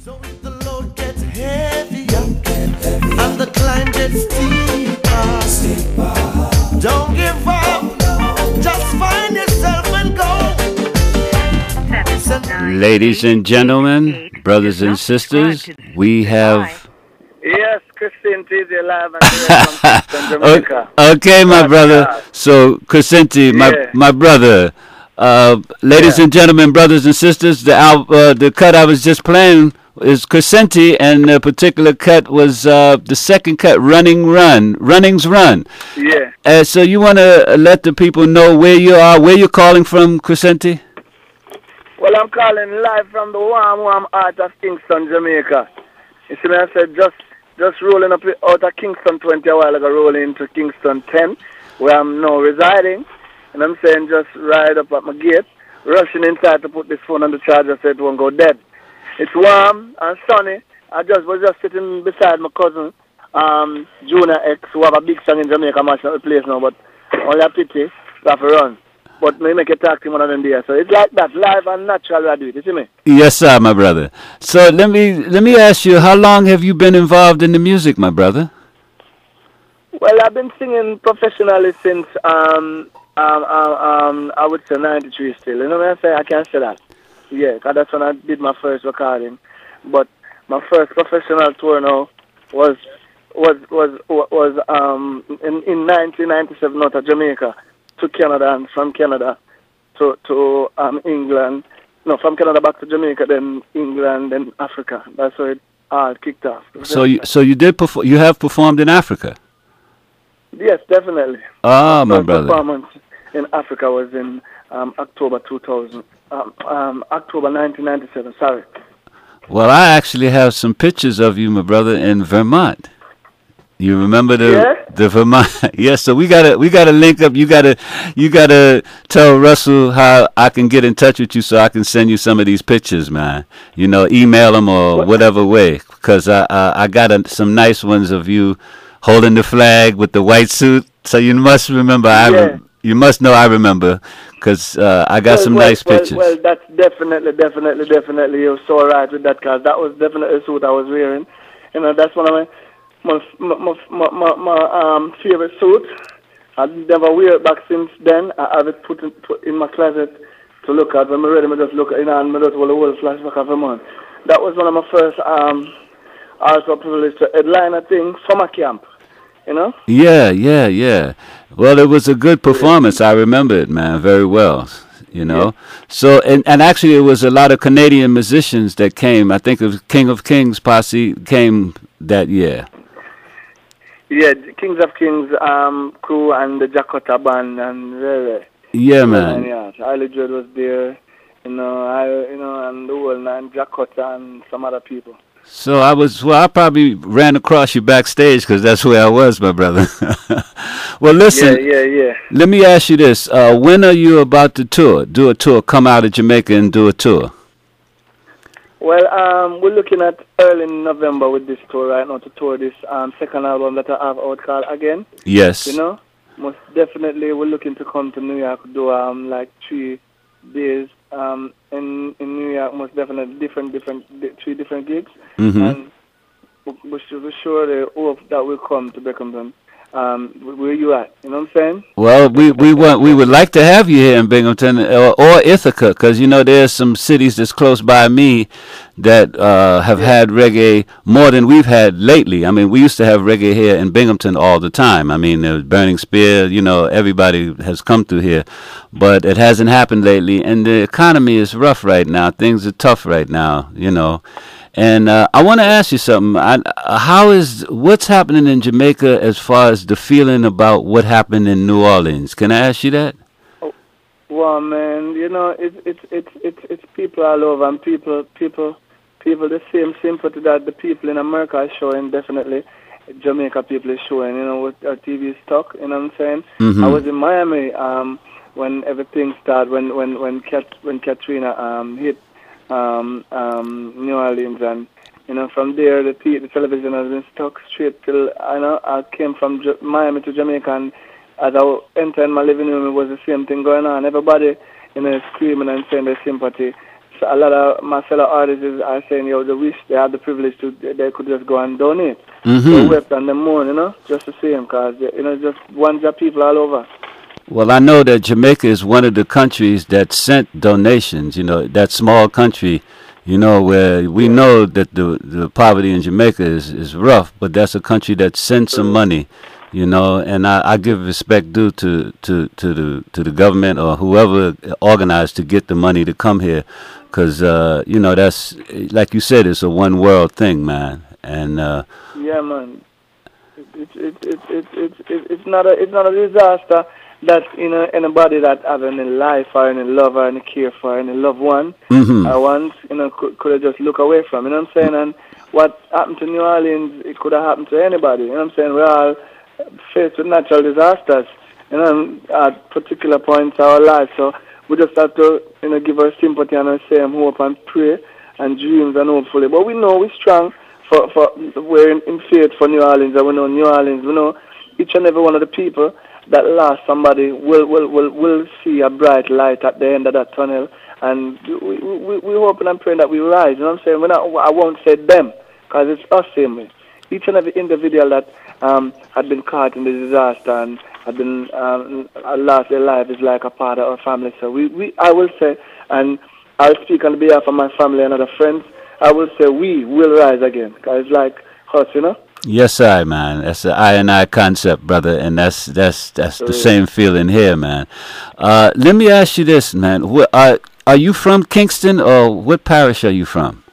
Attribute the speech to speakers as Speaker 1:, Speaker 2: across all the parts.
Speaker 1: So if the load gets heavier and the climb gets steeper, don't give up, just find yourself and go.
Speaker 2: Ladies and gentlemen, brothers and sisters, we have.
Speaker 3: Yes, Christine TJ live and direct from Kingston, Jamaica.
Speaker 2: Okay, my brother. So, Crescenti, my brother. Ladies and gentlemen, brothers and sisters, the cut I was just playing is Crescenti, and the particular cut was the second cut, Runnings Run.
Speaker 3: Yeah.
Speaker 2: So you want to let the people know where you are, where you're calling from, Crescenti?
Speaker 3: Well, I'm calling live from the warm heart of Kingston, Jamaica. You see me, I said just rolling up out of Kingston 20 a while ago, rolling into Kingston 10, where I'm now residing. And I'm saying just ride up at my gate, rushing inside to put this phone on the charger so it won't go dead. It's warm and sunny. I was just sitting beside my cousin, Junior X, who have a big song in Jamaica, match not the place now, but only a pity, to have to run. But me make a talk to one of them there. So it's like that, live and natural I do it, you see me?
Speaker 2: Yes, sir, my brother. So let me ask you, how long have you been involved in the music, my brother?
Speaker 3: Well, I've been singing professionally since I would say 93 still. You know what I say? I can't say that. Yeah, because that's when I did my first recording. But my first professional tour now was in 1997 out of Jamaica to Canada, and from Canada to England. No, from Canada back to Jamaica, then England, then Africa. That's where it all kicked off.
Speaker 2: So you have performed in Africa?
Speaker 3: Yes, definitely.
Speaker 2: Ah, my brother.
Speaker 3: Performance in Africa was in October 1997. Sorry.
Speaker 2: Well, I actually have some pictures of you, my brother, in Vermont. You remember the Vermont? Yes. So we gotta link up. You gotta tell Russell how I can get in touch with you so I can send you some of these pictures, man. You know, email them or whatever way, because I got some nice ones of you holding the flag with the white suit. So you must remember. You must know I remember, because I got some nice pictures.
Speaker 3: Well, that's definitely. You're so right with that, because that was definitely the suit I was wearing. You know, that's one of my favorite suit. I never wear it back since then. I have it put in my closet to look at. When I'm ready, I just look at it and I just hold the whole flashback of a month. That was one of my first also privileged to headline a thing from a camp. You know?
Speaker 2: Yeah. Well, it was a good performance. I remember it, man, very well. You know? Yeah. So, and actually, it was a lot of Canadian musicians that came. I think it was King of Kings posse came that year.
Speaker 3: Yeah, Kings of Kings crew and the Jakota band and
Speaker 2: yeah, man.
Speaker 3: Yeah, Charlie Dread was there, and the whole nine Jakota and some other people.
Speaker 2: So I probably ran across you backstage because that's where I was, my brother. Well, listen.
Speaker 3: Yeah.
Speaker 2: Let me ask you this: when are you about to tour? Do a tour? Come out of Jamaica and do a tour?
Speaker 3: Well, we're looking at early November with this tour right now to tour this second album that I have out called Again.
Speaker 2: Yes.
Speaker 3: You know, most definitely we're looking to come to New York, do like 3 days in New York, most definitely 3 different gigs.
Speaker 2: Mm-hmm.
Speaker 3: And we surely hope that will come to Binghamton. Where you at? You know what I'm saying?
Speaker 2: Well, we would like to have you here in Binghamton or Ithaca, because you know there's some cities that's close by me that have had reggae more than we've had lately. I mean, we used to have reggae here in Binghamton all the time. I mean, there was Burning Spear. You know, everybody has come through here, but it hasn't happened lately. And the economy is rough right now. Things are tough right now. You know. And I want to ask you something. What's happening in Jamaica as far as the feeling about what happened in New Orleans? Can I ask you that?
Speaker 3: Oh, well, man, you know, it's people all over, and people the same sympathy that the people in America are showing. Definitely, Jamaica people is showing. You know, with our TV stock. You know what I'm saying?
Speaker 2: Mm-hmm.
Speaker 3: I was in Miami when everything started. When Katrina hit. New Orleans, and you know, from there the television has been stuck straight till I came from Miami to Jamaica, and as I entered my living room, it was the same thing going on. Everybody, you know, screaming and saying their sympathy So a lot of my fellow artists are saying, yo, they wish they had the privilege to, they could just go and donate. So wept on the moon, you know, just the same, because, you know, just one job people all over.
Speaker 2: Well, I know that Jamaica is one of the countries that sent donations, you know, that small country, you know, where we know that the poverty in Jamaica is rough, but that's a country that sends some money, you know, and I give respect due to the government or whoever organized to get the money to come here, because, you know, that's, like you said, it's a one world thing, man. And
Speaker 3: yeah, man, it's not a disaster that, you know, anybody that have any life or any love or any care for any loved one I once, you know, could have just look away from, you know what I'm saying? And what happened to New Orleans, it could have happened to anybody, you know what I'm saying? We're all faced with natural disasters, you know, at particular points of our life. So we just have to, you know, give our sympathy and our same hope and pray and dreams and hopefully. But we know we're strong we're in faith for New Orleans, and we know New Orleans, we know each and every one of the people that lost somebody will see a bright light at the end of that tunnel, and we hoping and praying that we rise. You know what I'm saying? I won't say them, because it's us same way. Each and every individual that had been caught in the disaster and had been lost their life is like a part of our family. So I will say, and I'll speak on behalf of my family and other friends, I will say we will rise again, because it's like us, you know?
Speaker 2: yes, I, man. That's the I and I concept, brother, and that's the same feeling here, man. Let me ask you this, man. Are you from Kingston, or what parish are you from?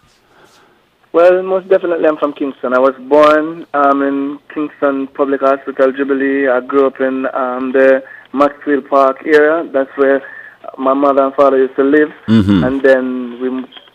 Speaker 3: Well, most definitely I'm from Kingston. I was born in Kingston Public Hospital, Jubilee. I grew up in the Maxfield Park area. That's where my mother and father used to live. And then we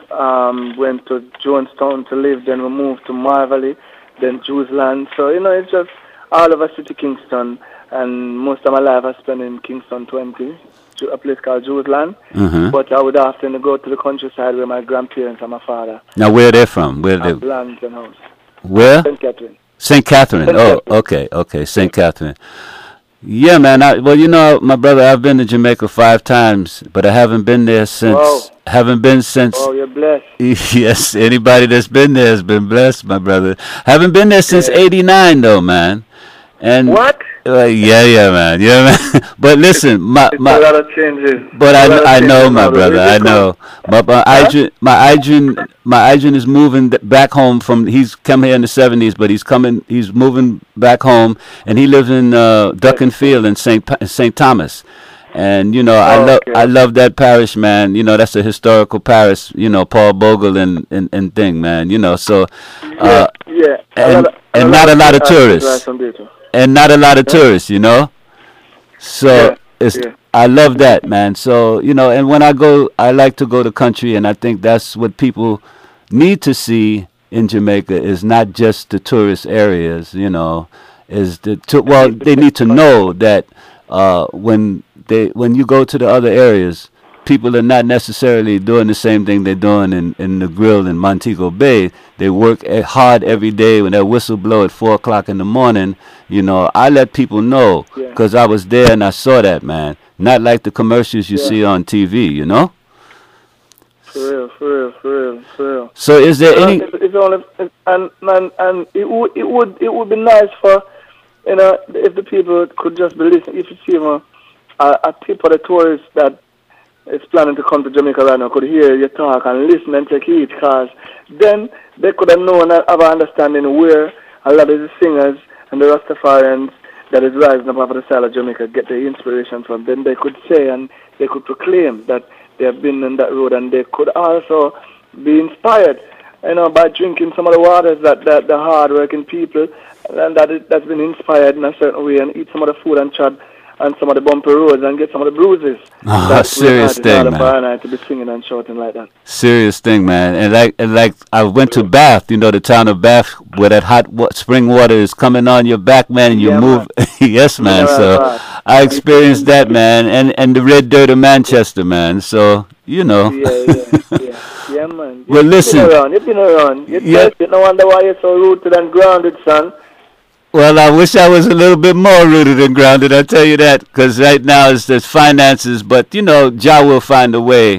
Speaker 3: went to Jonestown to live. Then we moved to Marvally, then Jewsland. So, you know, it's just all over City Kingston. And most of my life I spent in Kingston 20, a place called Jewsland. But I would often go to the countryside where my grandparents and my father.
Speaker 2: Now, where are they from? Where are they?
Speaker 3: Lands and house.
Speaker 2: Where?
Speaker 3: St. Catherine.
Speaker 2: St. Catherine. Oh, okay. St. Catherine. Yeah, man. Well, you know, my brother, I've been to Jamaica 5 times, but I haven't been there since.
Speaker 3: Wow.
Speaker 2: Haven't been since.
Speaker 3: Oh, you're blessed.
Speaker 2: Yes, anybody that's been there has been blessed, my brother. Haven't been there since '89, though, man. And
Speaker 3: what?
Speaker 2: Yeah, man. But listen, my
Speaker 3: a lot of changes.
Speaker 2: But I know, my brother. I know. My Adrian is moving back home from. He's come here in the '70s, but he's moving back home, and he lives in Duckenfield in St. Thomas. And you know, I love that parish, man. You know, that's a historical parish. You know, Paul Bogle and thing, man. You know, so and not a lot of tourists. And not a lot of tourists, you know. So I love that, man. So, you know, and when I go, I like to go to country, and I think that's what people need to see in Jamaica is not just the tourist areas, you know, they need to know that when you go to the other areas, people are not necessarily doing the same thing they're doing in the grill in Montego Bay. They work hard every day. When that whistle blow at 4 o'clock in the morning, you know, I let people know because I was there and I saw that, man. Not like the commercials you see on TV, you know?
Speaker 3: For real.
Speaker 2: So is there any...
Speaker 3: It's only, and it would be nice for, you know, if the people could just be listening. If you see a tip of the tourists that is planning to come to Jamaica right now could hear you talk and listen and take heed, because then they could have known and have an understanding where a lot of the singers and the Rastafarians that is rising up over the side of Jamaica get their inspiration from. Then they could say and they could proclaim that they have been on that road, and they could also be inspired, you know, by drinking some of the waters that the hard-working people and that's been inspired in a certain way, and eat some of the food and chat and some of the bumpy roads and get some of the bruises.
Speaker 2: Serious thing, man.
Speaker 3: To be singing and shouting like that.
Speaker 2: Serious thing, man. And like I went to Bath, you know, the town of Bath, where that hot spring water is coming on your back, man, and you move. Yes, man. So I experienced that, man, and the red dirt of Manchester, man. So you know.
Speaker 3: Yeah, man.
Speaker 2: Well, listen.
Speaker 3: You've been around. You no wonder why you're so rooted and grounded, son.
Speaker 2: Well, I wish I was a little bit more rooted and grounded, I'll tell you that, because right now it's finances, but, you know, Jah will find a way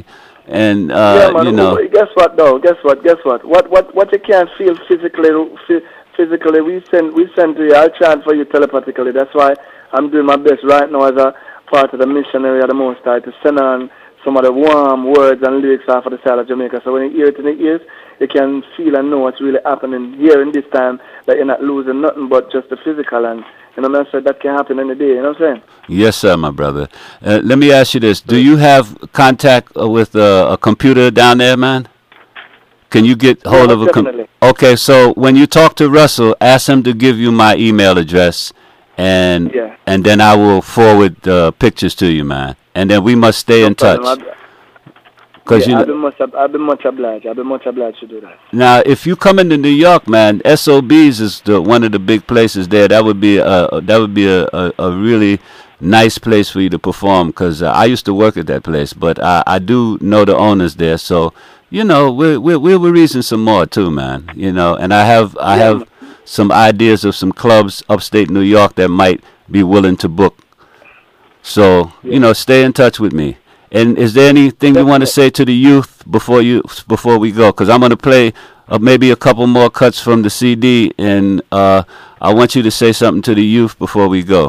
Speaker 2: And
Speaker 3: Yeah, man.
Speaker 2: you know,
Speaker 3: Guess what, though? Guess what? Guess what? What you can't feel physically, we send to you. I'll chant for you telepathically. That's why I'm doing my best right now as a part of the missionary of the Most High to send on some of the warm words and lyrics off of the side of Jamaica. So when you hear it in the ears, you can feel and know what's really happening here in this time, that you're not losing nothing but just the physical. And, you know what I'm saying? That can happen any day, you know what I'm saying?
Speaker 2: yes, sir, my brother. Let me ask you this: do you have contact with a computer down there, man? Can you get hold of a
Speaker 3: definitely.
Speaker 2: Okay, so when you talk to Russell, ask him to give you my email address, and
Speaker 3: Yeah.
Speaker 2: and then I will forward pictures to you, man. And then we must stay in touch. Because
Speaker 3: I've been much obliged. I've been much obliged to do that.
Speaker 2: now, if you come into New York, man, SOBs is one of the big places there. That would be a really nice place for you to perform. Because I used to work at that place, but I do know the owners there. So you know, we're releasing some more too, man. You know, and I have some ideas of some clubs upstate New York that might be willing to book. So you know, stay in touch with me. And is there anything you want to say to the youth before we go? Because I'm going to play maybe a couple more cuts from the CD, and I want you to say something to the youth before we go.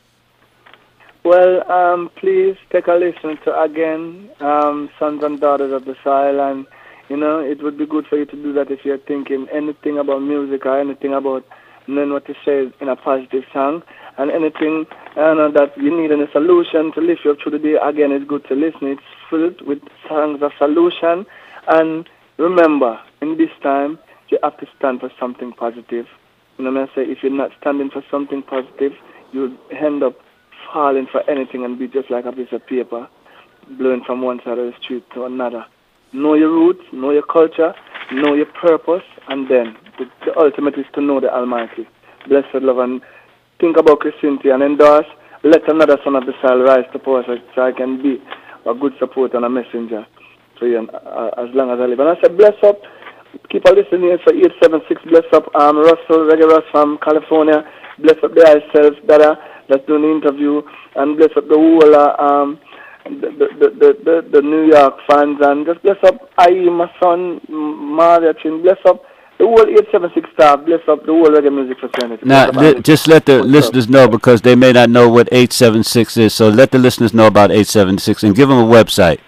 Speaker 3: Well, please take a listen to again, Sons and Daughters of the Soil, and you know it would be good for you to do that if you're thinking anything about music or anything about knowing what to say in a positive song. And anything that you need in a solution to lift you up through the day, again, it's good to listen. It's filled with songs of solution. And remember, in this time, you have to stand for something positive. You know what I say? If you're not standing for something positive, you'll end up falling for anything and be just like a piece of paper, blowing from one side of the street to another. Know your roots, know your culture, know your purpose, and then the ultimate is to know the Almighty. Blessed love, and think about Christianity and endorse. Let another son of the soil rise to power, so I can be a good support and a messenger for you as long as I live. And I said, bless up. Keep on listening here for 876. Bless up Russell, Reggae Russ from California. Bless up the myself, that's doing the interview. And bless up the whole the New York fans. And just bless up my son, Maria Chin. Bless up the whole 876 staff, bless up the whole reggae music fraternity.
Speaker 2: Now, just let the listeners know, because they may not know what 876 is. So let the listeners know about 876 and give them a website.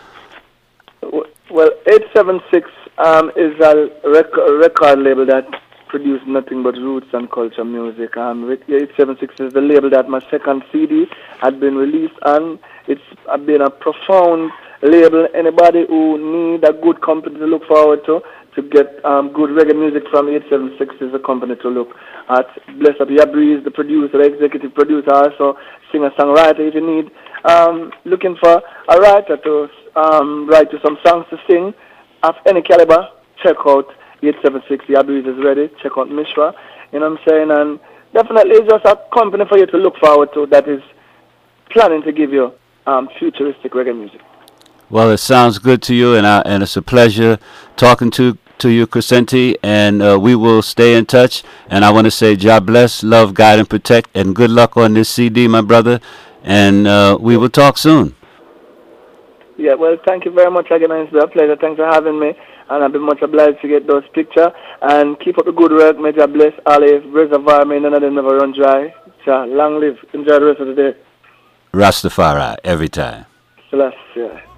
Speaker 3: Well, 876 is a record label that produces nothing but roots and culture music. 876 is the label that my second CD had been released on. It's been a profound label. Anybody who need a good company to look forward to get good reggae music from 876 is a company to look at. Bless up Breeze, the producer, the executive producer, also singer-songwriter. If you need looking for a writer to write you some songs to sing of any caliber, check out 876. Breeze is ready. Check out Mishra. You know what I'm saying? And definitely it's just a company for you to look forward to that is planning to give you futuristic reggae music.
Speaker 2: Well, it sounds good to you, and it's a pleasure talking to you, Crescenti, and we will stay in touch. And I want to say, God bless, love, guide, and protect, and good luck on this CD, my brother. And we will talk soon.
Speaker 3: Yeah, well, thank you very much again. It's been a pleasure. Thanks for having me. And I've been much obliged to get those pictures. And keep up the good work. May God bless Olive, Reservoir, may none of them never run dry. So, long live. Enjoy the rest of the day.
Speaker 2: Rastafari, every time.
Speaker 3: Celeste, yeah.